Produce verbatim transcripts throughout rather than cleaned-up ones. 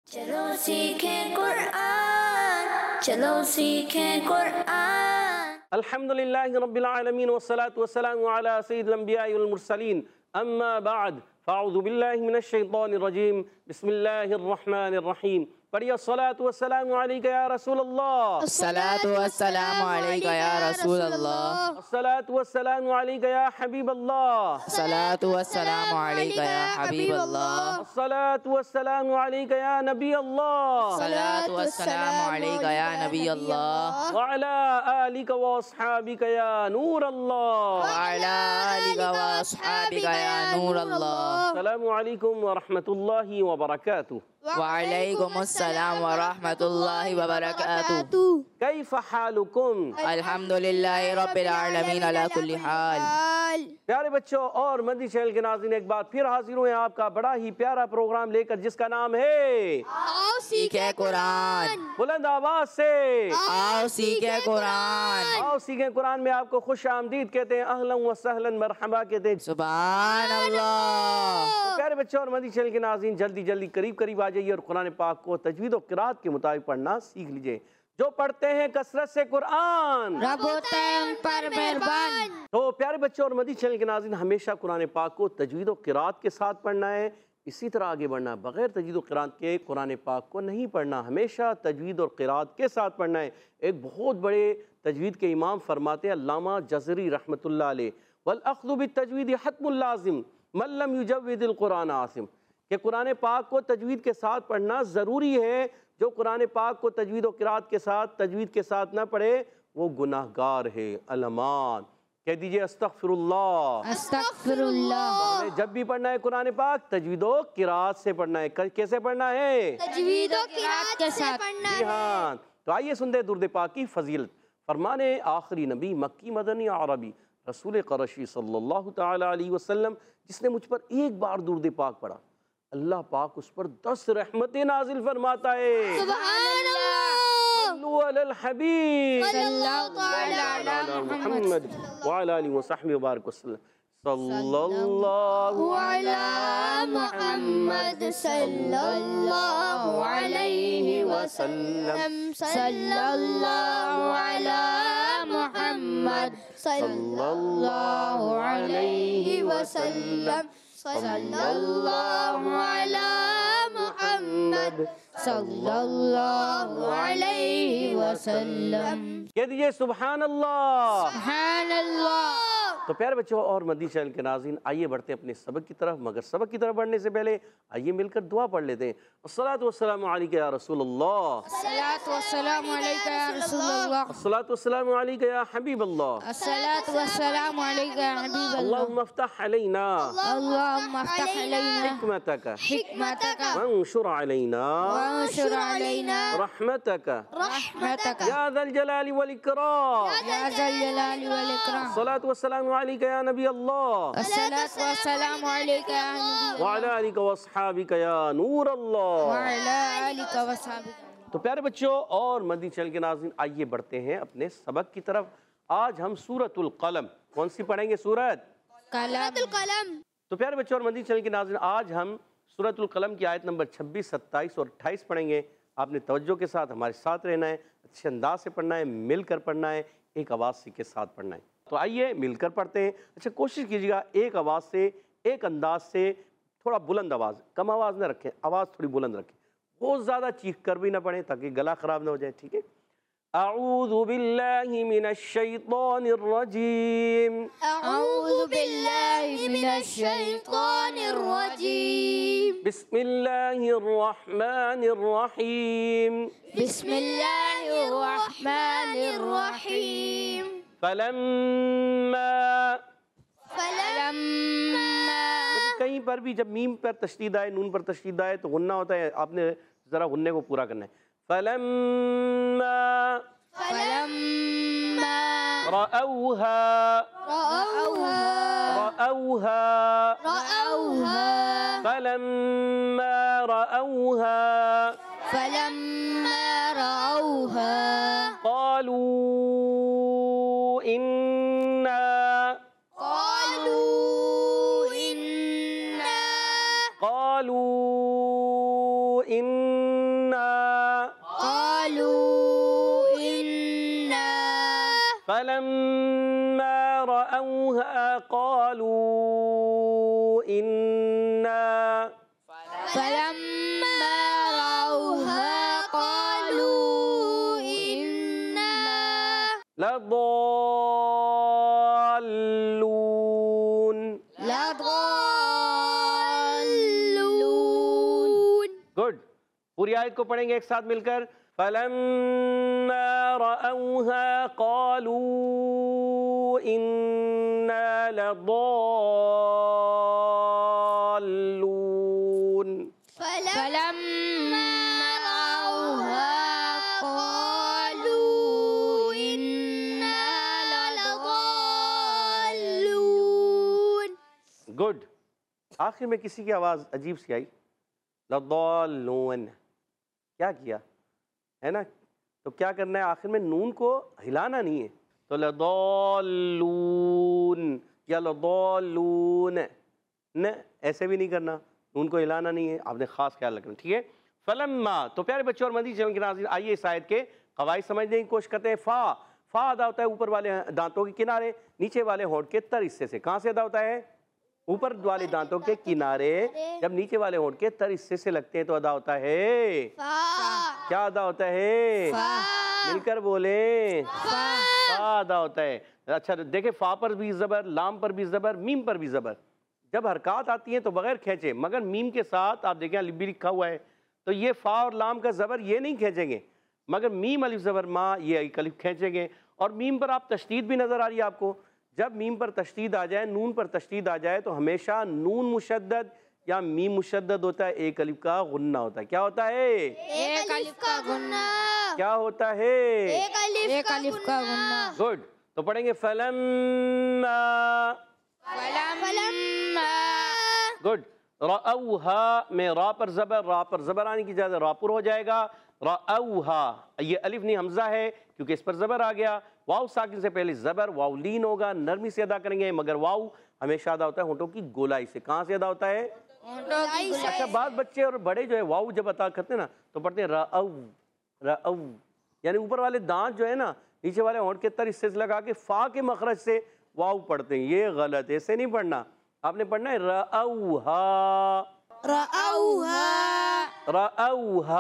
चलो सीखें कुरान, चलो सीखें कुरान। अल्हम्दुलिल्लाहि रब्बिल आलमीन वस्सलातु वस्सलामु अला सय्यिदिल अंबियाइ वल मुरसलीन अम्मा बअद फ़अऊज़ु बिल्लाहि मिनश शैतानिर रजीम बिस्मिल्लाहिर रहमानिर रहीम। पढ़िए अस्सलातु वस्सलामु अलैका या रसूल अल्लाह, अस्सलातु वस्सलामु अलैका या रसूल अल्लाह, अस्सलातु वस्सलामु अलैका या हबीब अल्लाह, अस्सलातु वस्सलामु अलैका या हबीब अल्लाह, अस्सलातु वस्सलामु अलैका या नबी अल्लाह, अस्सलातु वस्सलामु अलैका या नबी अल्लाह, व अला आलिका व अस्हाबिका या नूर अल्लाह, व अला आलिका व अस्हाबिका या नूर अल्लाह। अस्सलामु अलैकुम व रहमतुल्लाहि व बरकातुहू। वालेकुम अस्सलाम व रहमतुल्लाहि व बरकातुहू। कैफ हालुकुम? अल्हम्दुलिल्लाहि रब्बिल आलमीन अला कुल्ली हाल। प्यारे बच्चों और मदनी चैनल के नाज़रीन, एक बार फिर हाजिर हुए आपका बड़ा ही प्यारा प्रोग्राम लेकर जिसका नाम है आओ सीखे कुरान, बुलंद आवाज से आओ सीखे कुरान। आओ सीखें कुरान में आपको खुश आमदीद कहते हैं, अहलन व सहलन मरहबा कहते हैं। सुभान अल्लाह। तो प्यारे बच्चों और मदनी चैनल के नाज़रीन, जल्दी जल्दी करीब करीब आ जाइए और कुरान पाक को तजवीद और क़िराअत के मुताबिक पढ़ना सीख लीजिए। जो पढ़ते हैं कसरत से कुरान, रब होता है उन पर मेहरबान। तो प्यारे बच्चों और मदनी चैनल के नाज़रीन, हमेशा कुरान पाक को तजवीद और क़िराअत के साथ पढ़ना है, इसी तरह आगे बढ़ना है। बग़ैर तजवीद और क़िराअत के कुरान पाक को नहीं पढ़ना, हमेशा तजवीद और क़िराअत के साथ पढ़ना है। एक बहुत बड़े तजवीद के इमाम फरमाते हैं अल्लामा जज़री रहमतुल्लाह अलैह, वल अख़्ज़ु बित्तजवीद हत्मुल लाज़िम मन लम युजव्विदिल कुरान आसिम, कि कुरान पाक को तजवीद के साथ पढ़ना ज़रूरी है। जो कुरान पाक को तजवीद और क़िराअत के साथ तजवीद के साथ ना पढ़े वो गुनाहगार है। अलमान कह दीजिए अस्तग़फिरुल्लाह, अस्तग़फिरुल्लाह। हमें जब भी पढ़ना है कुरान पाक तजवीद और क़िराअत से पढ़ना है। कैसे पढ़ना है? तजवीद और क़िराअत के साथ पढ़ना जी हाँ। तो आइए सुनते हैं दुरूद पाक की फजीलत। फरमाने आखिरी नबी मक्की मदनी अरबी रसूल क़रशी सल्लल्लाहु तआला अलैहि वसल्लम, जिसने मुझ पर एक बार दुरूद पाक पढ़ा, अल्लाह पाक उस पर दस रहमतें नाजिल फरमाता है। सुभान अल्लाह। सल्लु अलल हबीब सल्लल्लाहु तआला अला मुहम्मद व अला आलिहि व सहबिहि व बारिक वसल्लम। सल्लल्लाहु अला मुहम्मद सल्लल्लाहु अलैहि वसल्लम, सल्लल्लाहु अला मुहम्मद सल्लल्लाहु अलैहि वसल्लम, सल्लल्लाहु अला मुहम्मद सल्लल्लाहु अलैहि वसल्लम। कह दीजिए सुभान अल्लाह। सुभान अल्लाह। तो प्यारे बच्चों और मदनी चैनल के नाज़रीन, आइए बढ़ते हैं अपने सबक की तरफ, मगर सबक की तरफ बढ़ने से पहले आइए मिलकर दुआ पढ़ लेते हैं। अस्सलातु वस्सलामु अलैका या रसूल अल्लाह, अस्सलातु वस्सलामु अलैका या रसूल अल्लाह, अस्सलातु वस्सलामु अलैका या हबीब अल्लाह, अस्सलातु वस्सलामु अलैका या हबीब अल्लाह, अल्लाहुम्मा अफ्तह अलैना अल्लाहुम्मा अफ्तह अलैना हिकमतक हिकमतक वंशुर अलैना वंशुर अलैना रहमतक रहमतक या ज़ल जलाली वल इकराम। या ज़ल जलाली वल इकराम। अस्सलातु वस्सलामु अलैका या नबी अल्लाह, अस्सलातु वस्सलामु अलैका या नबी व अला आलिका व अस्हाबिका या नूर अल्लाह। व अला आलिका व अस्हाबिका। तो प्यारे बच्चों और मदनी चैनल के नाज़रीन, आइए बढ़ते हैं अपने सबक की तरफ। आज हम सूरतुल कलम कौन सी पढ़ेंगे? सूरत कलम। तो प्यारे बच्चों और मदनी चैनल के नाज़रीन, आज हम सूरतुल कलम की आयत नंबर छब्बीस, सत्ताईस और अट्ठाईस पढ़ेंगे। आपने तवज्जो के साथ हमारे साथ रहना है, अच्छे अंदाज से पढ़ना है, मिलकर पढ़ना है, एक आवाज़ के साथ पढ़ना है। तो आइए मिलकर पढ़ते हैं। अच्छा, कोशिश कीजिएगा एक आवाज़ से, एक अंदाज से, थोड़ा बुलंद आवाज़, कम आवाज़ ना रखें, आवाज़ थोड़ी बुलंद रखें, बहुत ज़्यादा चीख कर भी ना पढ़ें ताकि गला ख़राब ना हो जाए। ठीक है? अऊज़ु बिल्लाहि मिनश शैतानिर रजीम, अऊज़ु बिल्लाहि मिनश शैतानिर रजीम, बिस्मिल्लाहिर रहमानिर रहीम, बिस्मिल्लाहिर रहमानिर रहीम। फलम्मा, फलम्मा, कहीं पर भी जब मीम पर तशदीद आए, नून पर तशदीद आए तो गुन्ना होता है, आपने ज़रा गुन्ने को पूरा करना है। फलम्मा फलम्मा रअऊहा, रअऊहा, रअऊहा, रअऊहा, फलम्मा रअऊहा, फलम्मा रअऊहा, क़ालू इन्ना, क़ालू इन्ना, क़ालू इन्ना क़ालू इन्ना फलम्मा रअऊहा क़ालू इन्ना लद्दाल्लून। लद्दाल्लून। गुड, पूरी आयत को पढ़ेंगे एक साथ मिलकर। फलम्मा रअऊहा क़ालू इन्ना लद्दाल्लून। फलम्मा रअऊहा क़ालू इन्ना लद्दाल्लून। गुड, आखिर में किसी की आवाज़ अजीब सी आई, लद्दाल्लून। क्या किया है ना, तो क्या करना है, आखिर में नून को हिलाना नहीं है, तो लद्दाल्लून या लद्दाल्लून न, ऐसे भी नहीं करना, नून को हिलाना नहीं है, आपने ख़ास ख्याल रखना, ठीक है। फलम्मा, तो प्यारे बच्चों और मदीनी चैनल के नाज़रीन, आइए इस आयत के क़वाइद समझने की कोशिश करते हैं। फ़ा फ़ा अदा होता है ऊपर वाले दांतों के किनारे, नीचे वाले होंठ के तर हिस्से से। कहाँ से अदा होता है? ऊपर वाले दांतों के किनारे, जब नीचे वाले होंठ के तर हिस्से से लगते हैं तो अदा होता है फा। क्या अदा होता है? मिलकर बोले, फा अदा होता है। अच्छा देखे, फा पर भी ज़बर, लाम पर भी ज़बर, मीम पर भी ज़बर। जब हरकत आती है तो बगैर खींचे, मगर मीम के साथ आप देखें अलिफ भी लिखा हुआ है, तो ये फा और लाम का ज़बर ये नहीं खींचेंगे, मगर मीम अलिफ ज़बर माँ ये अलिफ खींचेंगे। और मीम पर आप तशदीद भी नज़र आ रही है आपको। जब मीम पर तशदीद आ जाए, नून पर तशदीद आ जाए, तो हमेशा नून मुशद्दद या मीम मुशद्दद होता है, एक अलिफ का गुन्ना होता है। क्या होता है? एक अलिफ का गुन्ना। क्या होता है? एक अलिफ का गुन्ना। गुड, तो पढ़ेंगे फलम्मा। फलम्मा। गुड, रअऊहा में रा पर ज़बर, रा पर ज़बर आने की इजाज़त, रापुर हो जाएगा। रअऊहा, ये अलिफ नहीं हमज़ा है क्योंकि इस पर ज़बर आ गया। वाव साकिन से पहले ज़बर, वावलीन होगा, नरमी से अदा करेंगे, मगर वाव हमेशा अदा होता है होंठों की गोलाई से। कहाँ से अदा होता है? अच्छा, बाद बच्चे और बड़े जो है वाव जब अदा करते हैं ना तो पढ़ते हैं रअऊ रअऊ, यानी ऊपर वाले दांत जो है ना नीचे वाले होंठ के तर हिस्से से लगा के फा के मखरज से वाव पढ़ते हैं, ये गलत है, ऐसे नहीं पढ़ना। आपने पढ़ना है रअऊहा रअऊहा रअऊहा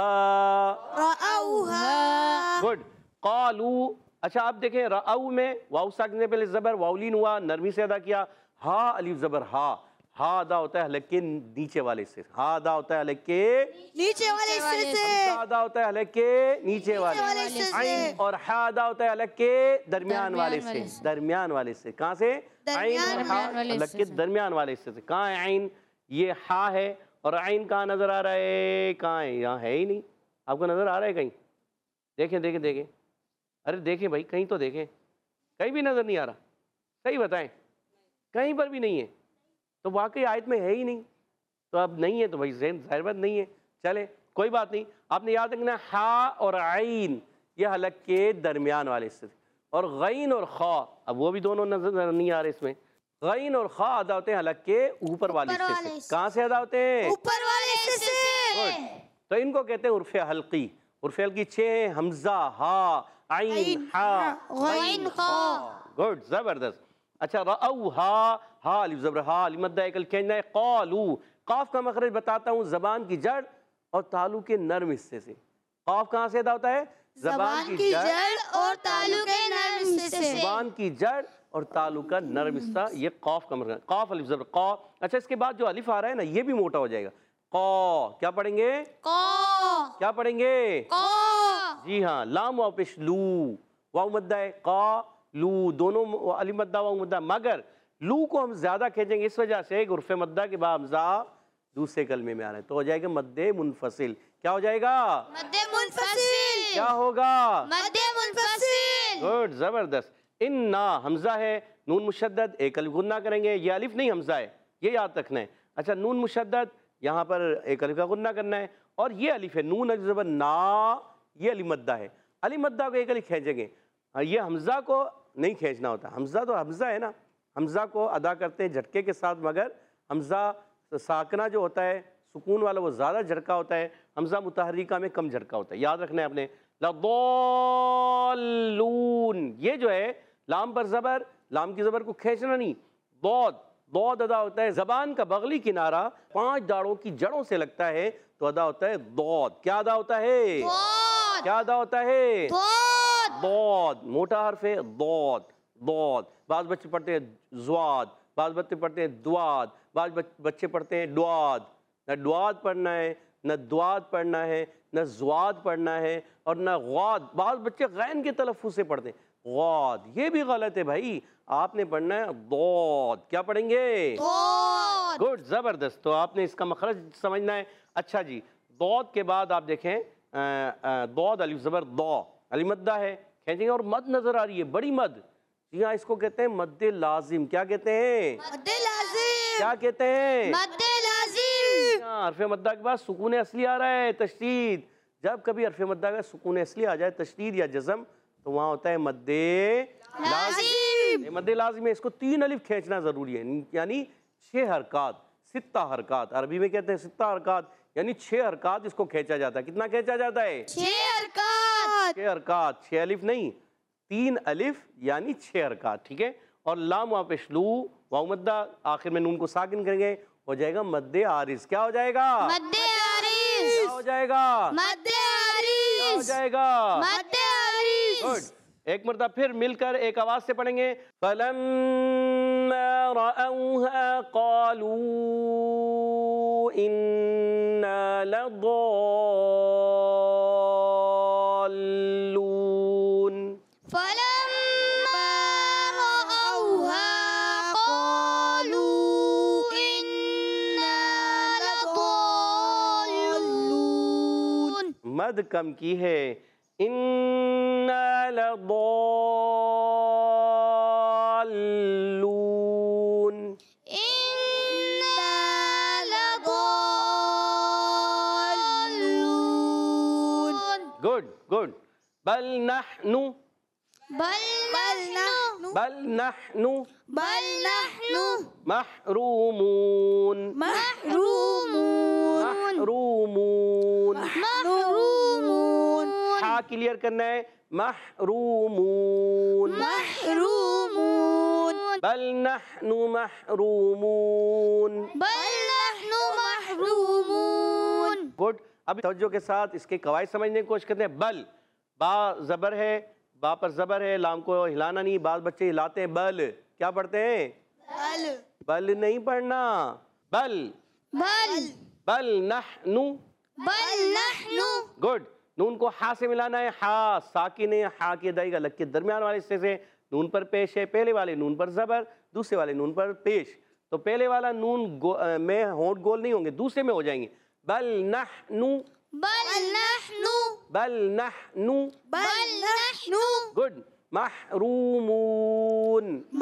रअऊहा। गुड, क़ालू। अच्छा आप देखें, रअऊ में वाव साकिन से पहले ज़बर, वावलीन हुआ, नरमी से अदा किया। हा अलिफ ज़बर हा, हा अदा होता है हलक के नीचे वाले से। हा अदा होता है हलक के नीचे वाले हिस्से से। हमज़ा अदा होता है हलक के नीचे वाले से। आइन और हा अदा होता है हलक के दरमियान वाले से। दरमियान वाले से कहाँ से? आइन और हा हलक के दरमियान वाले हिस्से से। कहाँ है आइन? ये हा है, और आइन कहाँ नजर आ रहा है? कहाँ है? यहाँ है ही नहीं। आपको नजर आ रहा है कहीं? देखें देखें देखें, अरे देखें भाई, कहीं तो देखें, कहीं भी नजर नहीं आ रहा। सही बताएं, कहीं पर भी नहीं है, तो वाकई आयत में है ही नहीं। तो अब नहीं है तो भाई जाहिर बात नहीं है। चले कोई बात नहीं, आपने याद रखना हा और आइन ये हलक के दरमियान वाले हिस्से, और गैन और खा, अब वो भी दोनों नजर नहीं आ रहे इसमें। गैन और खा अदा होते हैं हलक के ऊपर वाले हिस्से से। कहाँ से अदा होते हैं? ऊपर वाले हिस्से से। तो इनको कहते हैं उर्फ़े हल्की। उर्फ़े हल्की छः, हमज़ा, हा, आइन, हा, गैन, खा। गुड, ज़बरदस्त। अच्छा, रअऊ हा, हा अलिफ ज़बर हा, अलिफ मद्दा एकल कहना है। क़ालू, काफ का मखरज बताता हूँ, ज़बान की जड़ और तालु के नर्म हिस्से से। काफ कहाँ से अदा होता है? ज़बान की जड़ और तालु के नर्म हिस्से से। ज़बान की जड़ और तालु का नर्म हिस्सा, ये काफ का मखरज। काफ अलिफ ज़बर क़ा। अच्छा, इसके बाद जो अलिफ आ रहा है ना, ये भी मोटा हो जाएगा। क़ा, क्या पढ़ेंगे? क़ा। क्या पढ़ेंगे? क़ा। जी हाँ, लाम वाव पेश लू, वाव मद्दा है, क़ा लू, दोनों अलिफ मद्दा वाव मद्दा, मगर लू को हम ज्यादा खींचेंगे इस वजह से गुरफ़े मद्दा के बाद हमज़ा दूसरे कलमे में आ रहा है, तो हो जाएगा मद्दे मुनफसिल। क्या हो जाएगा? मद्दे मुनफसिल। क्या होगा? मद्दे मुनफसिल। गुड, जबरदस्त। इन्ना हमज़ा है, नून मुशद्दद, एक अलिफ गुन्ना करेंगे, ये अलिफ नहीं हमज़ा है, ये याद रखना है। अच्छा, नून मुशद्दद, यहाँ पर एक अलिफ का गुन्ना करना है, और ये अलिफ है नून अलिफ ज़बर ना, ये अलिफ मद्दा है, अलिफ मद्दा को एक अलिफ खींचेंगे, ये हमज़ा को नहीं खींचना होता। हमज़ा तो हमज़ा है ना, हमज़ा को अदा करते हैं झटके के साथ, मगर हमज़ा साकना जो होता है सुकून वाला वो ज़्यादा झटका होता है, हमज़ा मुतहर्रिका में कम झटका होता है, याद रखना है आपने। लद्दाल्लून, ये जो है लाम पर ज़बर, लाम की ज़बर को खींचना नहीं, दौद, दौद अदा होता है जबान का बगली किनारा पांच दाढ़ों की जड़ों से लगता है तो अदा होता है दौद। क्या अदा होता है? दौद। क्या अदा होता है? दौद। दौद, मोटा हर्फ है दौद, दौद। बाज बच्चे पढ़ते हैं ज्वाद, बाज बच्चे पढ़ते हैं द्वाद, बाज बच्चे पढ़ते हैं ड्वाद। न ड्वाद पढ़ना है, न द्वाद पढ़ना है, न ज्वाद पढ़ना है और न गौद। बाज बच्चे गैन के तलफ़्फ़ुज़ से पढ़ते हैं गौद, ये भी गलत है भाई। आपने पढ़ना है दौद। क्या पढ़ेंगे? दौद। गुड, ज़बरदस्त। तो आपने इसका मखरज समझना है। अच्छा जी, दौद के बाद आप देखें दौद अलिफ ज़बर दौ, अली मद्दा है, खींचेंगे और मद नजर आ रही है, बड़ी मद। जी हाँ, इसको कहते हैं मद्दे लाजिम। क्या कहते हैं? मद्दे लाजिम। क्या कहते हैं? मद्दे लाजिम। हाँ, हर्फ मद्दा के बाद सुकून असली आ रहा है, तशदीद। जब कभी हर्फ मद्दा का सुकून असली आ जाए, तशदीद या जज़म, तो वहाँ होता है मद्दे लाजिम। ये मद्दे लाजिम है, इसको तीन अलिफ खींचना जरूरी है, यानी छह हरकात, सित्ता हरकात। अरबी में कहते हैं सित्ता हरकात, यानी छह हरकात इसको खींचा जाता है। कितना खींचा जाता है? छह हरकत। छह हरकात, छह अलिफ नहीं, तीन अलिफ यानी छह हरकात, ठीक है। और लाम वहाँ पे शलू वाउ मद्दा, आखिर में नून को साकिन करेंगे, हो जाएगा मद्दे आरिज। क्या हो जाएगा? मद्दे आरिज। क्या हो जाएगा? मद्दे क्या हो आरिज। जाएगा? मद्दे आरिज। गुड, एक मरतबा फिर मिलकर एक आवाज से पढ़ेंगे। फलम्मा रअऊहा क़ालू इन्ना लद्दाल्लून। फलम्मा रअऊहा क़ालू इन्ना लद्दाल्लून। मद कम की है, इन्ना लद्दाल्लून। इन्ना लद्दाल्लून। Good good. बल नहनु, बल नहनु। बल नहनु बल नहनु महरूमून, महरूमून। महरूमून। महरूमून। हा क्लियर करना है, महरूमून। महरूमून। बल नहनु महरूमून। बल नहनु महरूमून। गुड। अभी तवज्जो के साथ इसके कवायद समझने की कोशिश करते हैं। बल, बा जबर है, बा पर जबर है, लाम को हिलाना नहीं। बाल बच्चे हिलाते हैं बल, क्या पढ़ते हैं? बल। बल नहीं पढ़ना, बल। बल। बल नहनु। बल नहनु। गुड। नून को हा से मिलाना है, हा साकिन है, हा की अदाई का लग के दरमियान वाले हिस्से से नून पर पेश है। पहले वाले नून पर जबर, दूसरे वाले नून पर पेश। तो पहले वाला नून गो, आ, में होंठ गोल नहीं होंगे, दूसरे में हो जाएंगे। बल नहनु। बल नहनु। बल नहनु। बल नहनु गुड। महरूमून।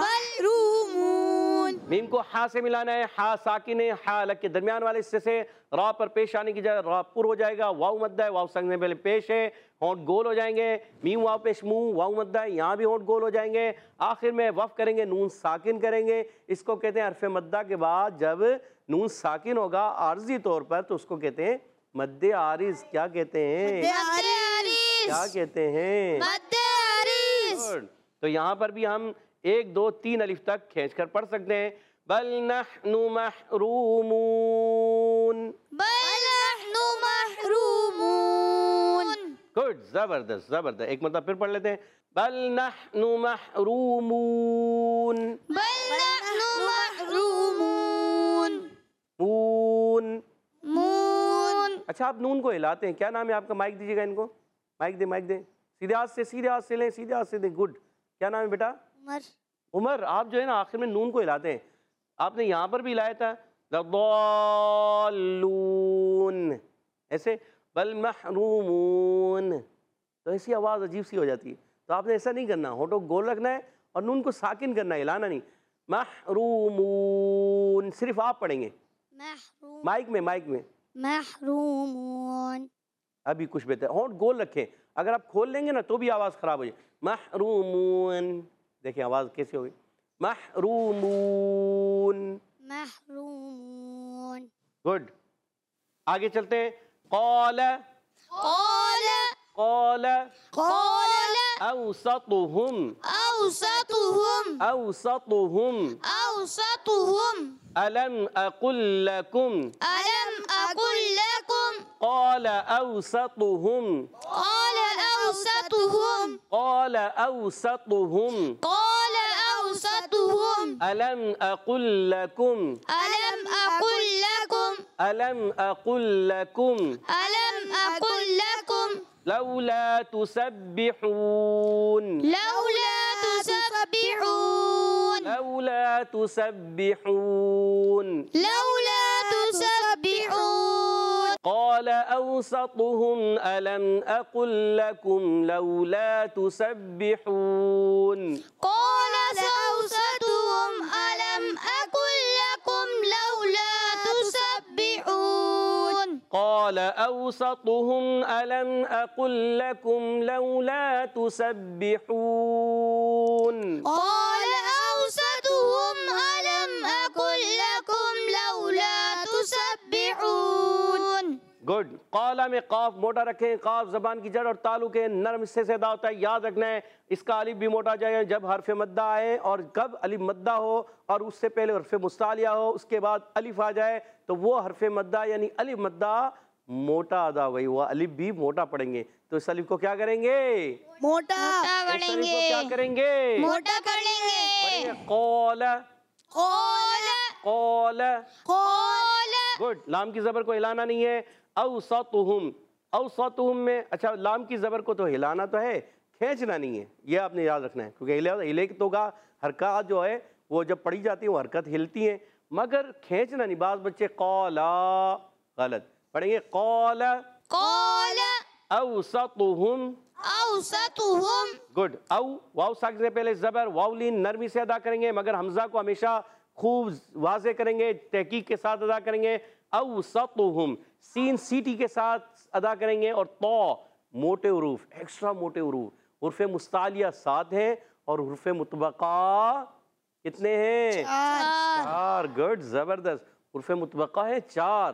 महरूमून। मीम को हा से मिलाना है, हा साकिन है, हा अलग के दरमियान वाले हिस्से से रा पर पेश आने की जगह रा पुर हो जाएगा। वाव मद्दा है, वाव संग में पहले पेश है, होंठ गोल हो जाएंगे। मीम वाव पेश मुंह, वाव मद्दा है, यहाँ भी होंठ गोल हो जाएंगे। आखिर में वफ करेंगे, नून साकिन करेंगे। इसको कहते हैं हरफ मद्दा के बाद जब नून साकिन होगा आर्जी तौर पर तो उसको कहते हैं मद्दे आरिज। क्या कहते हैं? क्या कहते हैं? मद्दे आरिज। Good. तो यहाँ पर भी हम एक दो तीन अलिफ तक खींच कर पढ़ सकते हैं। बल नहनु महरूमून। बल नहनु महरूमून। गुड, जबरदस्त जबरदस्त। एक मतलब फिर पढ़ लेते हैं। बल नहनु महरूमून। बल नहनु महरूमून। मून। मून। अच्छा, आप नून को हिलाते हैं, क्या नाम है आपका? माइक दीजिएगा इनको, माइक दे माइक दे। सीधे हाथ से, सीधे हाथ से लें, सीधे हाथ से दें। गुड। क्या नाम है बेटा? उमर। उमर। आप जो है ना आखिर में नून को हिलाते हैं। आपने यहाँ पर भी हिलाया था लद्दाल्लून, ऐसे। बल महरूमून, तो ऐसी आवाज़ अजीब सी हो जाती है। तो आपने ऐसा नहीं करना, होठों को गोल रखना है और नून को साकिन करना है, हिलाना नहीं। महरूमून सिर्फ आप पढ़ेंगे महरूम। माइक में, माइक में। महरूमून। अभी कुछ बेहतर, होंठ गोल रखें। अगर आप खोल लेंगे ना तो भी आवाज़ ख़राब हो जाए। महरूमून, देखिए आवाज़ कैसी होगी। महरूमून। महरूमून। गुड। आगे चलते हैं। क़ाल। क़ाल। क़ाल। क़ाल। औसतुहुम। औसतुहुम। औसतुहुम। أوسطهم अलम अकुल लकुम ألم أقل لكم क़ाल औसतुहुम قال أوسطهم क़ाल औसतुहुम قال أوسطهم अलम अकुल लकुम ألم أقل لكم अलम अकुल लकुम ألم أقل لكم लौला तुसब्बिहून لولا تسبحون लौला तुसब्बिहून لولا تسبحون قال أوسطهم ألم أقل لكم لولا تسبحون قال أوسطهم ألم أقل لكم لولا تسبحون قال أوسطهم ألم أقل لكم لولا تسبحون قال أوسطهم ألم أقل لكم لولا تسبحون गुड कौला में काफ मोटा रखें, काफ जबान की जड़ और तालु के नरम हिस्से से अदा होता है, याद रखना है। इसका अलिफ भी मोटा जाए जब हरफ मद्दा आए, और कब अलिफ मद्दा हो और उससे पहले हरफ मुस्तालिया हो, उसके बाद अलिफ आ जाए तो वो हरफ मद्दा यानी अलिफ मद्दा मोटा अदा हो गई, वो अलिफ भी मोटा पढ़ेंगे। तो इस अलिफ को क्या करेंगे? मोटा इस अलिफ को क्या करेंगे? मोटा कर लेंगे। पढ़ेंगे कौला कौला कौला। कौला गुड, लाम की जबर को हिलाना नहीं है। औसतुहुम, औसतुहुम में अच्छा लाम की जबर को तो हिलाना तो है, खींचना नहीं है, ये आपने याद रखना है, क्योंकि हिले हिले तो का हरकत जो है वो जब पढ़ी जाती है वो हरकत हिलती है, मगर खींचना नहीं। बाज बच्चे कौला गलत पढ़ेंगे, कौला कौला औसतुहुम औसतुहुम। गुड। औ वाव साकिन से पहले जबर वावलीन नरमी से अदा करेंगे, मगर हमजा को हमेशा खूब वाजे करेंगे, तहकीक के साथ अदा करेंगे। औसतुहुम सीन सीटी के साथ अदा करेंगे, और तो मोटे उरूफ, एक्स्ट्रा मोटे उरूफ, उर्फ मुस्तालिया सात है और उर्फ मुतबका कितने हैं? चार। गुड, जबरदस्त। उर्फ मुतबका है चार।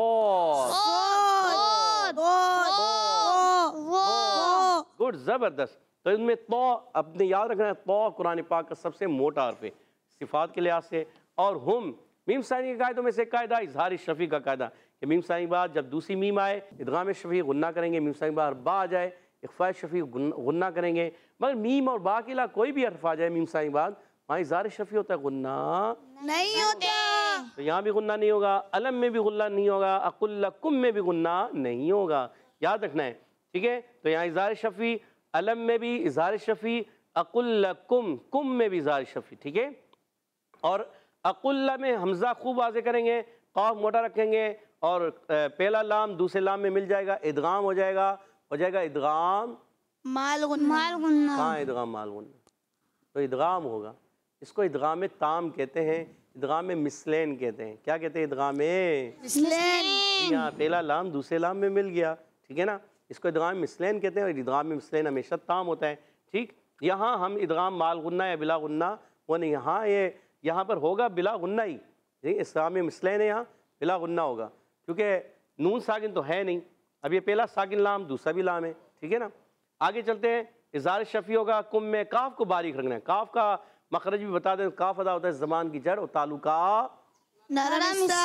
गुड, जबरदस्त। तो इनमें तो अपने याद रखना है, तो कुरान पाक का सबसे मोटा हर्फ है सिफात के लिहाज से। और हम मीम सानी के कायदों में से कायदा इजहार शफी का कायदा कि मीम सानी के बाद जब दूसरी मीम आए इदगाम शफी गुन्ना करेंगे, मीम सानी के बाद बा आ जाए इख्फा शफी गुन्ना करेंगे, मगर मीम और बा के अलावा कोई भी हर्फ आ जाए मीम सानी के बाद वहाँ इजहार शफी होता है, गुन्ना नहीं होता। तो यहाँ भी गुन्ना नहीं होगा, अलम में भी गुन्ना नहीं होगा, अकुल्लकुम में भी गुन्ना नहीं होगा, याद रखना है, ठीक है। तो यहाँ इजहार शफी, अलम में भी इजहार शफी, अकुल्लकुम कुम में भी इजहार शफी, ठीक है। और अकुल्ला में हमजा खूब वाज़े करेंगे, काफ मोटा रखेंगे, और पहला लाम दूसरे लाम में मिल जाएगा, इदगाम हो जाएगा, हो जाएगा इदगाम माल गुन्ना माल गुन्ना कहाँ इदगाम माल गुन्ना, तो इदगाम होगा। इसको इदगाम में ताम कहते हैं, इदगाम में मिसलेन कहते हैं। क्या कहते हैं? इदगाम में मिसलेन। यहाँ पहला लाम दूसरे लाम में मिल गया, ठीक है ना, इसको इदगाम मिसलेन कहते हैं। और इदगाम में मिसलेन हमेशा ताम होता है, ठीक। यहाँ हम इदगाम माल गुन्ना या बिला गुन्ना वो नहीं, यहाँ ये यहाँ पर होगा बिला गुन्ना ही, इस्लाम में मिसलेन है, यहाँ बिला गुन्ना होगा, क्योंकि नून साकिन तो है नहीं। अब ये पहला साकिन लाम दूसरा भी लाम है, ठीक है ना। आगे चलते हैं, इज़हार शफी होगा कुम में, काफ को बारीक रखना है, काफ का मखरज भी बता दें, काफ अदा होता है ज़बान की जड़ और तालु का नरम हिस्सा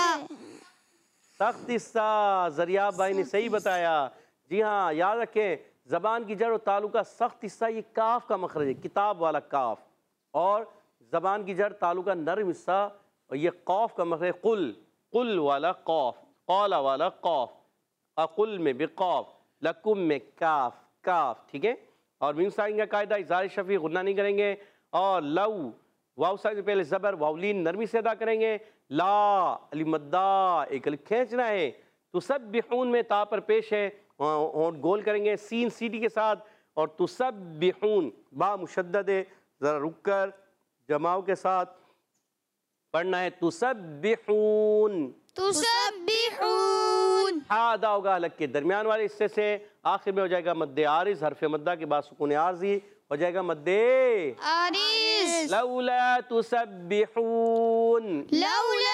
सख्त हिस्सा। ज़रियाब भाई ने सही बताया, जी हाँ, याद रखें, ज़बान की जड़ और तालु का सख्त हिस्सा ये काफ का मखरज है, किताब वाला काफ, और ज़बान की जड़ तालु का नरम हिस्सा और ये कौफ का मखरज कुल, कुल वाला कौफ, कौला वाला कौफ, अकुल में भी कौफ, लकुम में काफ, काफ, ठीक है। और मीम साकिन का कायदा इज़हार शफी गुन्ना नहीं करेंगे, और लव वाव साकिन से पहले ज़बर वावलीन नरमी से अदा करेंगे। ला अली मद्दा एक अलिफ खींचना है। तुसब्बिहून में ता पर पेश है और गोल करेंगे सीन सीटी के साथ, और तुसब्बिहून बा मुशद्दद है, ज़रा रुक कर जमाव के साथ पढ़ना है, तुसब्बिहून तुसब्बिहून। हा अदा होगा हलक के दरमियान वाले हिस्से से, आखिर में हो जाएगा मद्दे आरिज़, हरफ मद्दा के बाद सुकून आर्जी हो जाएगा मद्दे आरिज़। लौला तुसब्बिहून लौला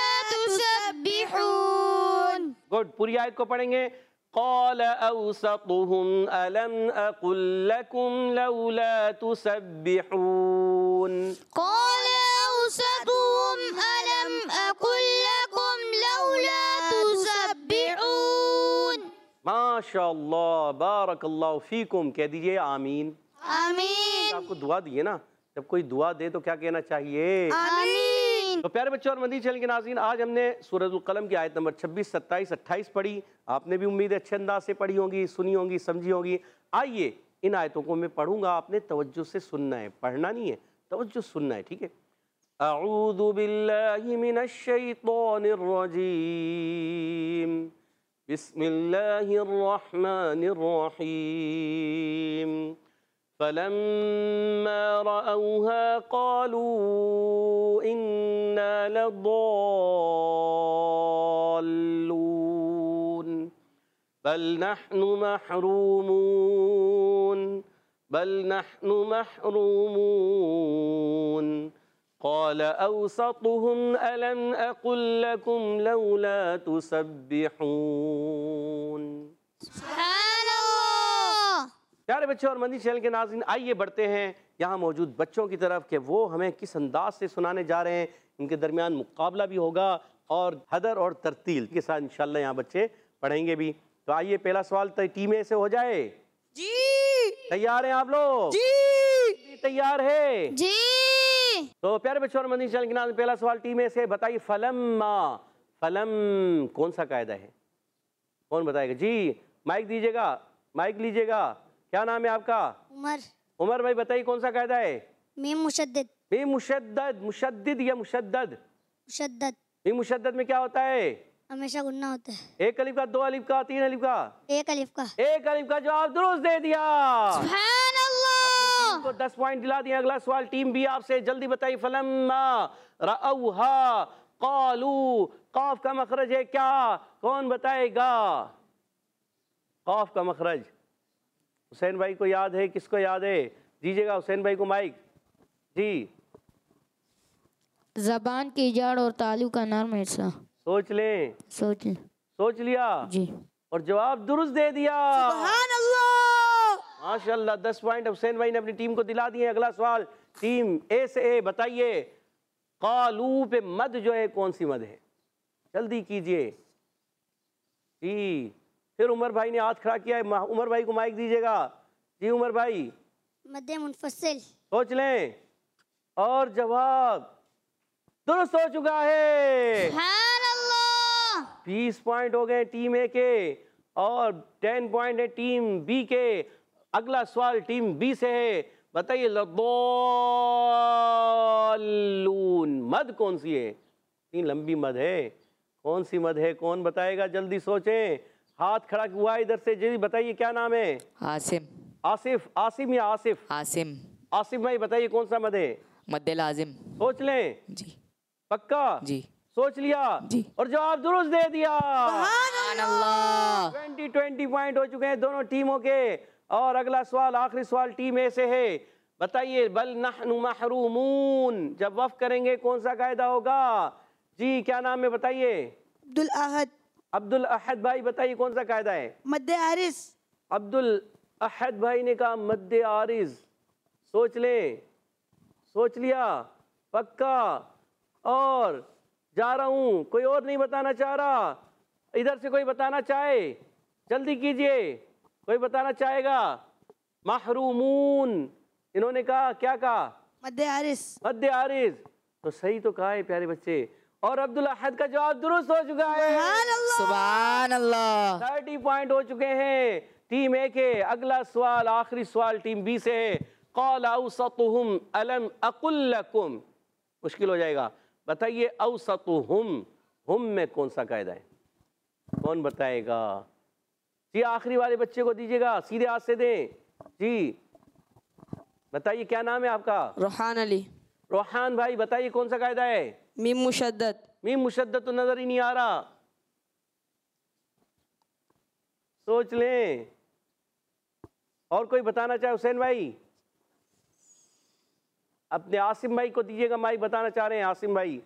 तुसब्बिहून। गुड, पूरी आयत को पढ़ेंगे। क़ाल औसतुहुम अलम अक़ुल लकुम लौला तुसब्बिहून। क़ाल औसतुहुम माशाअल्लाह, बारकल्लाहु फीकुम। कह दीजिए आमीन। आमीन। आपको दुआ दी है ना, जब कोई दुआ दे तो क्या कहना चाहिए? आमीन। तो प्यारे बच्चों और मदनी चैनल के नाज़रीन, आज हमने सूरह कलम की आयत नंबर छब्बीस, सत्ताईस, अट्ठाईस पढ़ी। आपने भी उम्मीद है अच्छे अंदाज से पढ़ी होंगी, सुनी होंगी, समझी होंगी। आइए इन आयतों को मैं पढ़ूंगा, आपने तवज्जो से सुनना है, पढ़ना नहीं है, तवज्जो सुनना है, ठीक है? अऊज़ु बिल्लाहि मिनश शैतानिर रजीम, बिस्मिल्लाहिर रहमानिर रहीम। फलम्मा रअऊहा क़ालू इन्ना लद्दाल्लून बल नहनु महरूमून बल नहनु महरूमून क़ाल औसतुहुम अलम अक़ुल लकुम लौला तुसब्बिहून। प्यारे बच्चों और मदनी चैनल के नाज़रीन, आइए बढ़ते हैं यहाँ मौजूद बच्चों की तरफ कि वो हमें किस अंदाज से सुनाने जा रहे हैं। इनके दरमियान मुकाबला भी होगा और हदर और तरतील के साथ इंशाल्लाह यहाँ बच्चे पढ़ेंगे भी। तो आइए पहला सवाल तो टीम ए से हो जाए। जी। तैयार हैं आप लोग? जी। तैयार है जी। तो प्यारे बच्चों और मदनी चैनल के नाज़रीन, पहला सवाल टीम ए से। बताइए फलम्मा, फलम कौन सा कायदा है? कौन बताएगा? जी माइक दीजिएगा, माइक लीजिएगा। क्या नाम है आपका? उमर। उमर भाई बताइए कौन सा कायदा है? मीम मुशद्दद। मीम मुशद्दद, मुशद्दिद या मुशद्दद? मुशद्दद। मीम मुशद्दद में क्या होता है? हमेशा गुन्ना होता है। एक अलिफ का, दो अलिफ का, तीन अलिफ का? एक अलिफ का। एक अलिफ का जवाब दुरुस्त दे दिया। सुभान अल्लाह। को दस पॉइंट दिला दिए। अगला सवाल टीम बी आपसे, जल्दी बताइए। फलम्मा रअऊहा क़ालू, क़ाफ का मखरज है क्या? कौन बताएगा? क़ाफ का मखरज हुसैन भाई को याद है? किसको याद है? दीजिएगा हुसैन भाई को माइक। जी। जबान की जड़ और तालु का नर्म हिस्सा। सोच लें। सोच लें। सोच लिया जी। और जवाब दुरुस्त दे दिया। सुभान अल्लाह। माशाल्लाह, दस पॉइंट हुसैन भाई ने अपनी टीम को दिला दिए। अगला सवाल टीम ए से। ए बताइए क़ालू पे मद जो है कौन सी मद है? जल्दी कीजिए जी। फिर उमर भाई ने हाथ खड़ा किया है, उमर भाई को माइक दीजिएगा। जी उमर भाई। मद्दे मुनफसिल। सोच लें और जवाब दुरुस्त हो चुका है। सुभान अल्लाह। बीस पॉइंट हो गए टीम ए के और टेन पॉइंट है टीम बी के। अगला सवाल टीम बी से है। बताइए लद्दाल्लून मद कौन सी है? इतनी लंबी मद है, कौन सी मद है? कौन बताएगा? जल्दी सोचें। हाथ खड़ा हुआ इधर से। जी बताइए क्या नाम है? आसिम। आसिफ। आसिम या आसिफ? आसिम। आसिफ भाई बताइए कौन सा मद है? मद्दे लाजिम। सोच लें। जी। पक्का? जी। सोच लिया जी। और जवाब दुरुस्त दे दिया। सुभान अल्लाह। ट्वेंटी ट्वेंटी पॉइंट हो चुके हैं दोनों टीमों के। और अगला सवाल, आखिरी सवाल टीम ए से है। बताइए बल नहनु महरूमून जब वफ करेंगे कौन सा कायदा होगा? जी क्या नाम है बताइए? अब्दुल अहद। अब्दुल अहद भाई बताइए कौन सा कायदा है? मद्दे आरिस। अब्दुल अहद भाई ने कहा मद्दे आरिज। सोच लें। सोच लिया? पक्का? और जा रहा हूं, कोई और नहीं बताना चाह रहा? इधर से कोई बताना चाहे? जल्दी कीजिए, कोई बताना चाहेगा? महरूमून इन्होंने कहा, क्या कहा? मद्दे आरिस। मद्दे आरिज। तो सही तो कहा है प्यारे बच्चे। और अब्दुल अहद का जवाब दुरुस्त हो चुका है। सुभान अल्लाह। थर्टी पॉइंट हो चुके हैं टीम ए के। अगला सवाल, आखिरी सवाल टीम बी से है। क़ाल औसतुहुम अलम अक़ुल लकुम। मुश्किल हो जाएगा। बताइए औसतुहुम, हुम में कौन सा कायदा है? कौन बताएगा? जी आखिरी वाले बच्चे को दीजिएगा, सीधे हाथ से दें। जी बताइए क्या नाम है आपका? रोहान अली। रोहान भाई बताइए कौन सा कायदा है? मीम मुशद्दद। मीम मुशद्दद तो नजर ही नहीं आ रहा। सोच लें। और कोई बताना चाहे? हुसैन भाई अपने आसिम भाई को दीजिएगा माइक, बताना चाह रहे हैं आसिम भाई।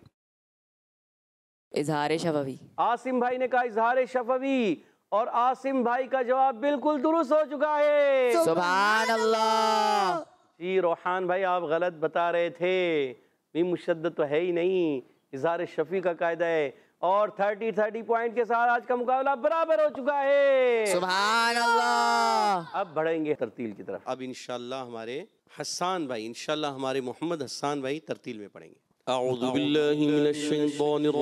इजहार शफवी। आसिम भाई ने कहा इजहार शफवी और आसिम भाई का जवाब बिल्कुल दुरुस्त हो चुका है। सुभान अल्लाह। जी रोहान भाई आप गलत बता रहे थे। मीम मुशद्दद तो है ही नहीं, इजहार शफी का कायदा है। और तीस तीस पॉइंट के साथ आज का मुकाबला बराबर हो चुका है। सुभान अल्लाह। अब बढ़ेंगे तरतील की तरफ। अब इंशाल्लाह हमारे हसन भाई, इंशाल्लाह हमारे मोहम्मद हसन भाई तरतील में पढ़ेंगे। अऊज़ु बिल्लाहि मिनश शैतानिर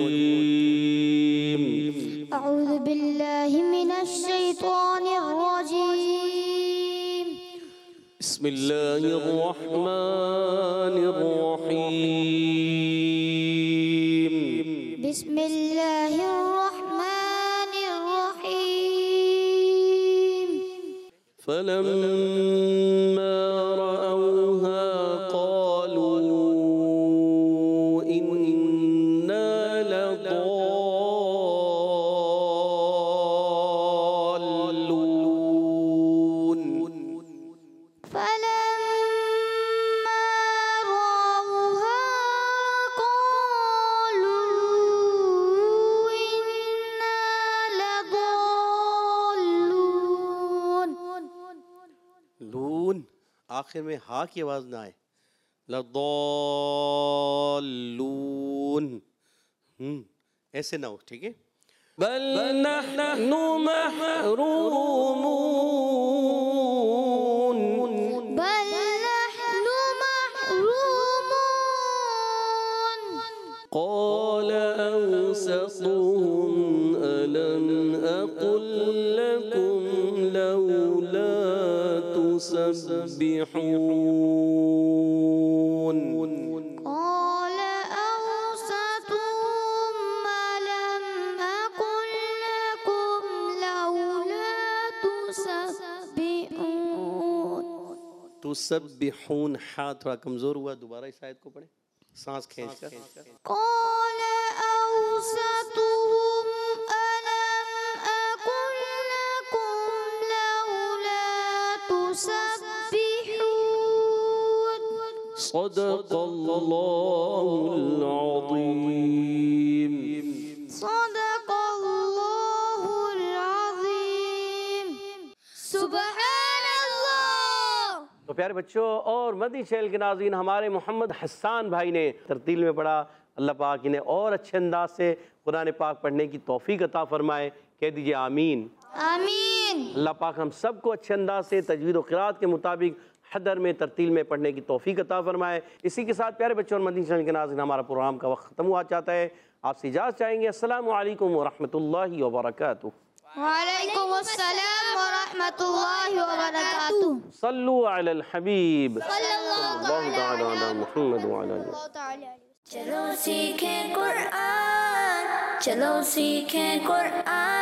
रजीम। अऊज़ु बिल्लाहि मिनश शैतानिर रजीम। बिस्मिल्लाहिर रहमानिर रहीम। बिस्मिल्लाहिर रहमानिर रहीम। फलम्मा रअऊहा क़ालू इन्ना लज़ाल्लून। फलम्मा रअऊहा क़ालू इन्ना लज़ाल्लून। लून आखिर में हा की आवाज ना आए। लद्दाल्लून, हम्म ऐसे ना हो, ठीक है। बल नहनु महरूमून। बल नहनु महरूमून। قال أوسطهم ألم أقل لكم لولا تسبحون قال أوسطهم ألم أقل لكم لولا تسبحون। तुसब्बिहून हा थोड़ा कमजोर हुआ, दोबारा इस आयत को पढ़ें सांस खींचकर। قال أوسطهم ألم أقل لكم لولا تسبحون। صدق الله العظيم। صدق الله العظيم। सुबहान अल्लाह। तो प्यारे बच्चों और मदनी चैनल के नाज़रीन, हमारे मोहम्मद हसन भाई ने तरतील में पढ़ा। अल्लाह पाक इन्हें और अच्छे अंदाज से कुरान पाक पढ़ने की तौफीक अता फरमाए। कह दीजिए आमीन। आमीन। अल्लाह पाक हम सबको अच्छे अंदाज से तजवीद व क़िराअत के मुताबिक हदर में तरतील में पढ़ने की तौफीक अता फरमाए। इसी के साथ प्यारे बच्चों और मदनी चैनल के नाज़रीन, हमारा प्रोग्राम का वक्त ख़त्म हुआ चाहता है। आपसे इजाज़त चाहेंगे। अस्सलामु अलैकुम व रहमतुल्लाहि व बरकातुहू। वालेकुम अस्सलाम व रहमतुल्लाहि व बरकातुहू। सल्लु अलल हबीब सल्लल्लाहु तआला अला मुहम्मद व अला आलिहि। चलो सीखें कुरान, चलो सीखें कुरान।